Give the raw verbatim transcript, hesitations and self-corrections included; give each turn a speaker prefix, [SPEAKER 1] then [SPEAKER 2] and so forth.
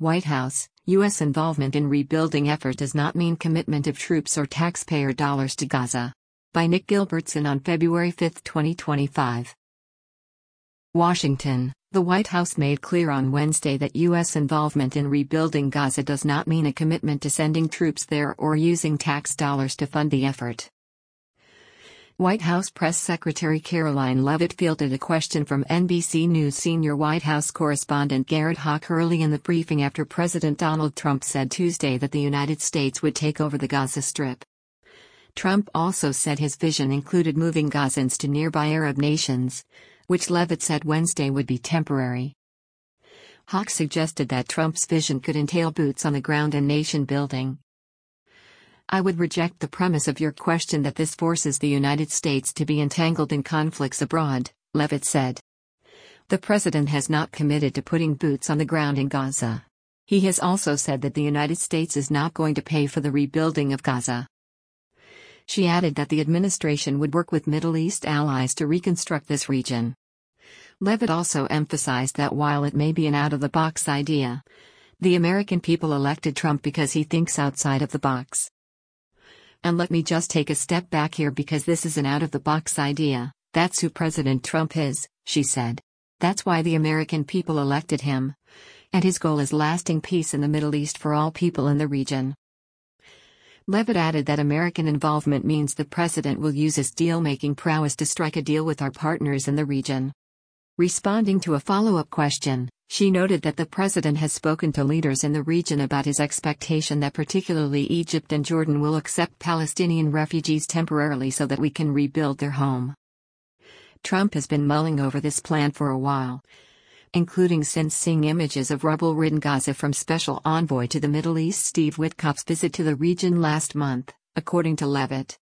[SPEAKER 1] White House, U S involvement in rebuilding effort does not mean commitment of troops or taxpayer dollars to Gaza. By Nick Gilbertson on February fifth, twenty twenty-five. Washington, the White House made clear on Wednesday that U S involvement in rebuilding Gaza does not mean a commitment to sending troops there or using tax dollars to fund the effort. White House Press Secretary Caroline Leavitt fielded a question from N B C News senior White House correspondent Garrett Hawk early in the briefing after President Donald Trump said Tuesday that the United States would take over the Gaza Strip. Trump also said his vision included moving Gazans to nearby Arab nations, which Leavitt said Wednesday would be temporary. Hawk suggested that Trump's vision could entail boots on the ground and nation building. I would reject the premise of your question that this forces the United States to be entangled in conflicts abroad, Leavitt said. The president has not committed to putting boots on the ground in Gaza. He has also said that the United States is not going to pay for the rebuilding of Gaza. She added that the administration would work with Middle East allies to reconstruct this region. Leavitt also emphasized that while it may be an out-of-the-box idea, the American people elected Trump because he thinks outside of the box. And let me just take a step back here because this is an out-of-the-box idea. That's who President Trump is, she said. That's why the American people elected him. And his goal is lasting peace in the Middle East for all people in the region. Leavitt added that American involvement means the president will use his deal-making prowess to strike a deal with our partners in the region. Responding to a follow-up question, she noted that the president has spoken to leaders in the region about his expectation that particularly Egypt and Jordan will accept Palestinian refugees temporarily so that we can rebuild their home. Trump has been mulling over this plan for a while, including since seeing images of rubble-ridden Gaza from Special Envoy to the Middle East Steve Witkoff's visit to the region last month, according to Leavitt.